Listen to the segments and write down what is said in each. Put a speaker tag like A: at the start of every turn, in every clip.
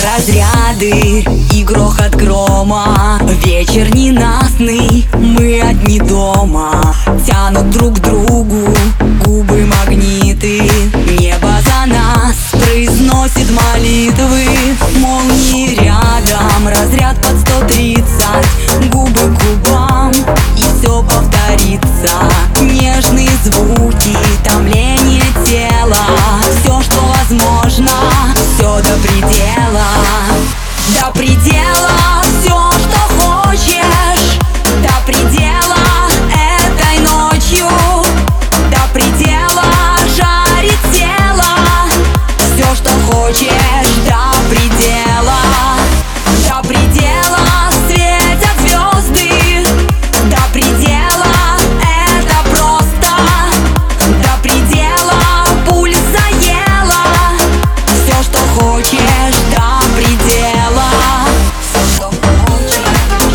A: разряды и грохот грома. Вечер ненастный, мы одни дома. Тянут друг к другу губы магниты. Небо за нас произносит молитвы. Молнии рядом, разряд под 130. Губы к губам, и все повторится. Нежные звуки, томление тела. Все, что возможно, все до предела. До предела все, что хочешь. До предела этой ночью. До предела жарит тело. Все, что хочешь, до предела. До предела светят звезды. До предела это просто. До предела пульс заела. Все, что хочешь, до предела. Все, что хочешь.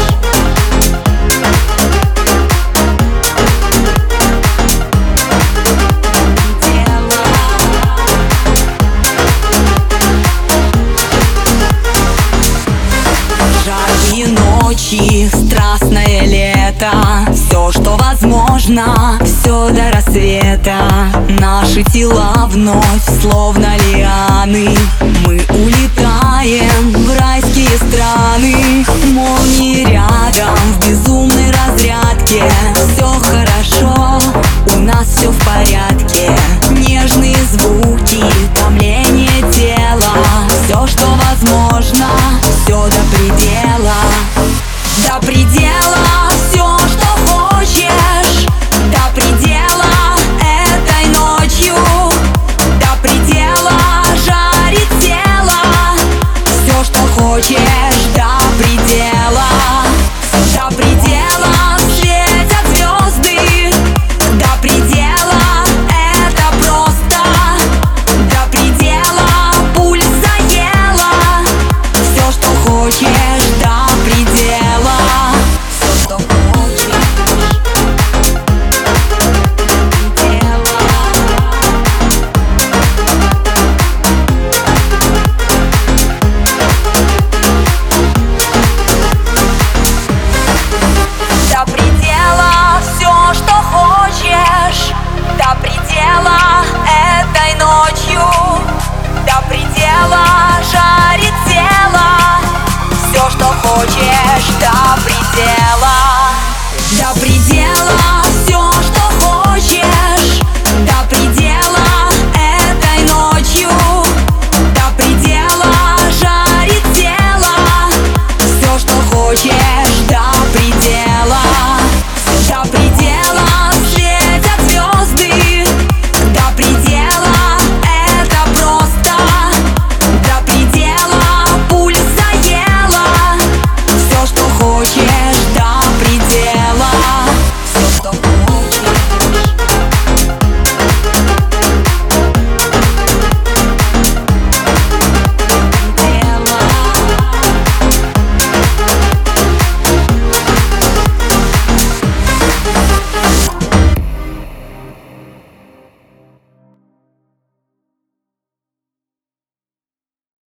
A: Жаркие ночи, страстное лето. Все, что возможно, все до рассвета. Наши тела вновь словно лианы. Мы улетаем в райские страны. Молнии рядом в безумной разрядке. Все хорошо, у нас все в порядке. Нежные звуки, томление тела. Все, что возможно, все до предела. До предела все, что хочешь. До предела этой ночью. До предела жарит тело. Все, что хочешь.